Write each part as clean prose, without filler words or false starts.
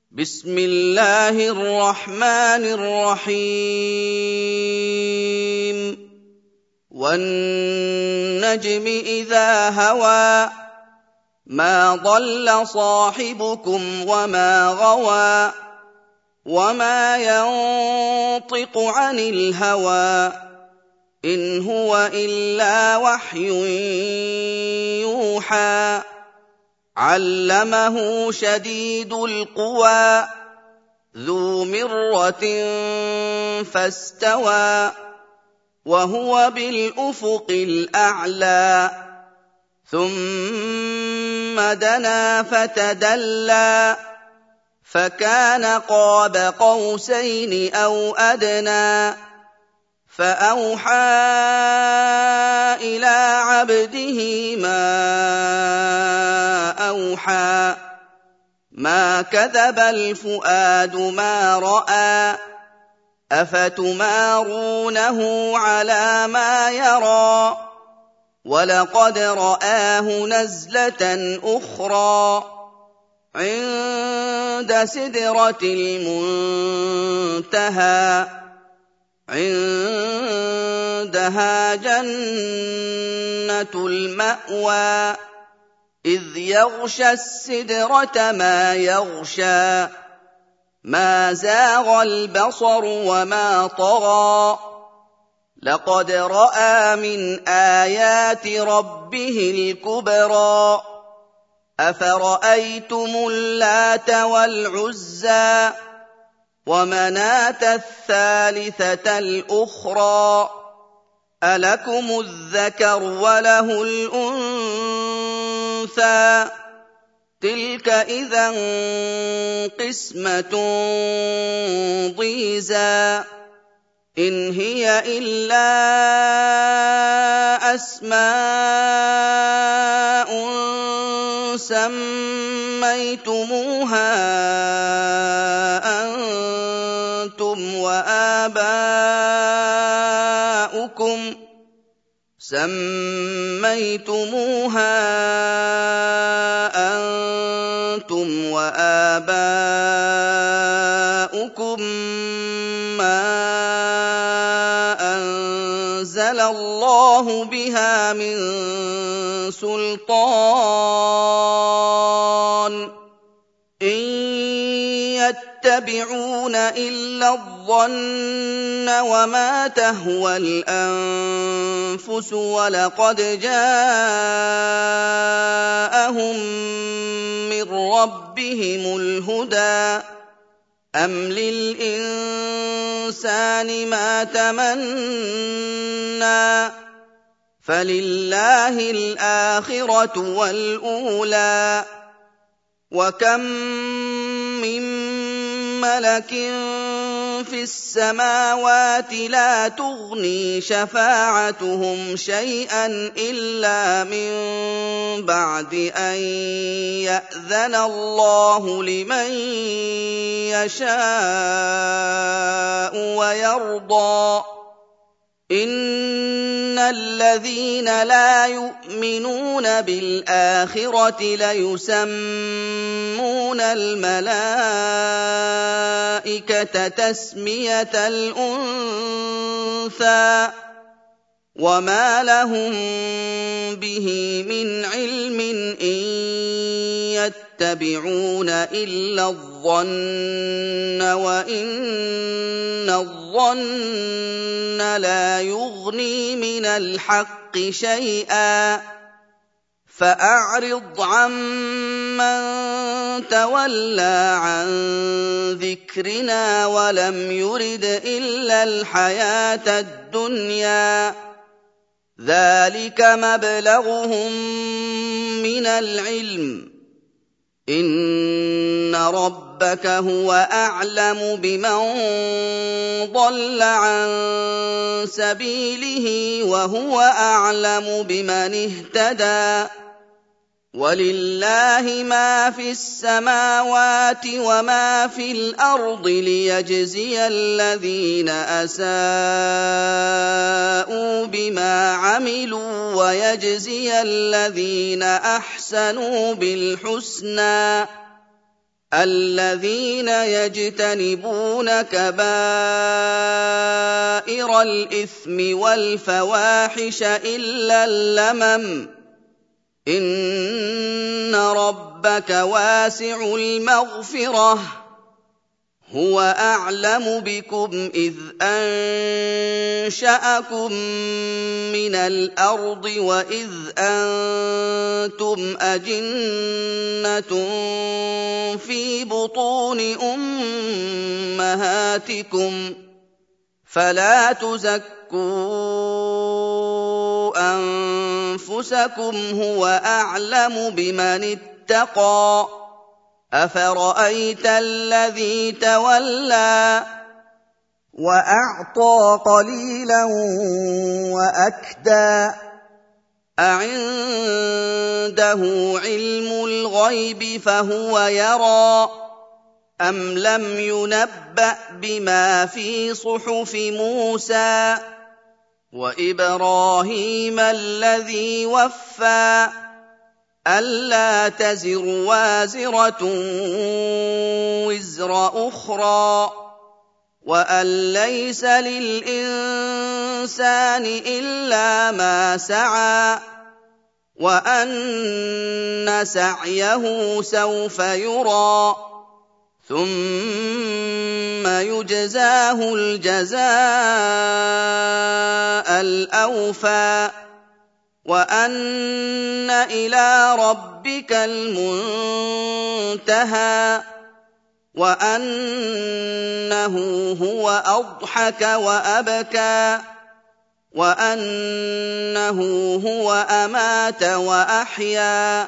بسم الله الرحمن الرحيم والنجم إذا هوى ما ضل صاحبكم وما غوى وما ينطق عن الهوى إن هو إلا وحي يوحى علمه شديد القوى ذو مرة فاستوى وهو بالأفق الأعلى ثم دنا فتدلى فكان قاب قوسين أو أدنى فأوحى إلى عبده ما أوحى ما كذب الفؤاد ما رأى أفتمارونه على ما يرى ولقد رآه نزلة أخرى عند سدرة المنتهى عندها جنة المأوى إذ يغشى السدرة ما يغشى ما زاغ البصر وما طغى لقد رأى من آيات ربه الكبرى أفرأيتم اللات والعزى ومناة الثالثة الأخرى ألكم الذكر وله الأنثى تلك إذا قسمة ضيزى إن هي إلا أسماء سميتموها أنتم وآباؤكم ما أنزل الله بها من سلطان إن يتبعون إلا الظن وما تهوى الأنفس ولقد جاءهم من ربهم الهدى أم للإنسان ما تمنى فلله الآخرة والأولى وكم من ملك في السماوات لا تغني شفاعتهم شيئا إلا من بعد أن يأذن الله لمن يشاء ويرضى إن الذين لا يؤمنون بالآخرة ليسمون الملائكة تسمية الأنثى وما لهم به من علم إن يتبعون إلا الظن وإن الظن لا يغني من الحق شيئا فأعرض عمن تولى عن ذكرنا ولم يرد إلا الحياة الدنيا ذلك مبلغهم من العلم إن ربك هو أعلم بمن ضل عن سبيله وهو أعلم بمن اهتدى ولله ما في السماوات وما في الأرض ليجزي الذين أساءوا بما عملوا ويجزي الذين أحسنوا بالحسنى الذين يجتنبون كبائر الإثم والفواحش إلا اللمم إن ربك واسع المغفرة هو أعلم بكم إذ أنشأكم من الأرض وإذ أنتم أجنة في بطون أمهاتكم فلا تزكوا أنفسكم هو أعلم بمن اتقى أفرأيت الذي تولى وأعطى قليلا وأكدى أعنده علم الغيب فهو يرى أم لم ينبأ بما في صحف موسى وإبراهيم الذي وفى ألا تزر وازرة وزر أخرى وأن ليس للإنسان إلا ما سعى وأن سعيه سوف يرى ثم يجزاه الجزاء الأوفى وأن إلى ربك المنتهى وأنه هو أضحك وأبكى وأنه هو أمات وأحيا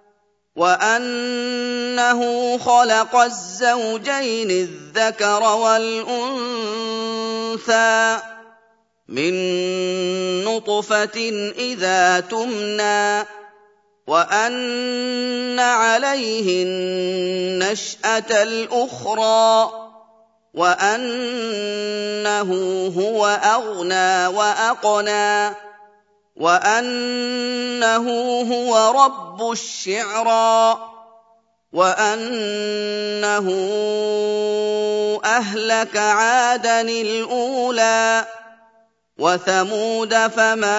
وأنه خلق الزوجين الذكر والأنثى من نطفة إذا تمنى وأن عليه النشأة الأخرى وأنه هو أغنى وأقنى وأنه هو رب الشعرى وأنه أهلك عادا الأولى وثمود فما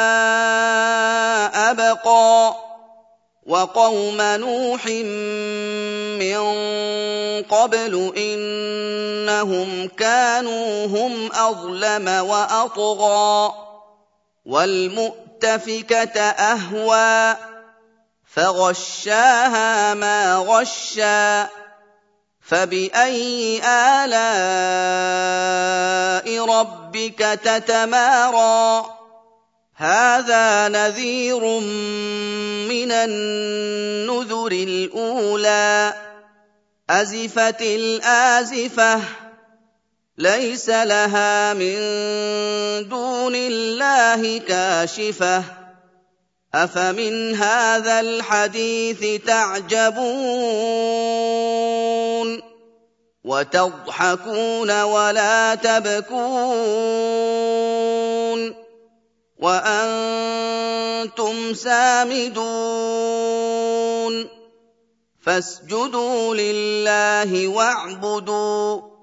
أبقى وقوم نوح من قبل إنهم كانوا هم أظلم وأطغى والمؤتفكة أهوى فغشاها ما غشى فبأي آلاء ربك تتمارى هذا نذير من النذر الأولى أزفت الآزفة ليس لها من دون الله كاشفة أفمن هذا الحديث تعجبون وتضحكون ولا تبكون وأنتم سامدون فاسجدوا لله واعبدوا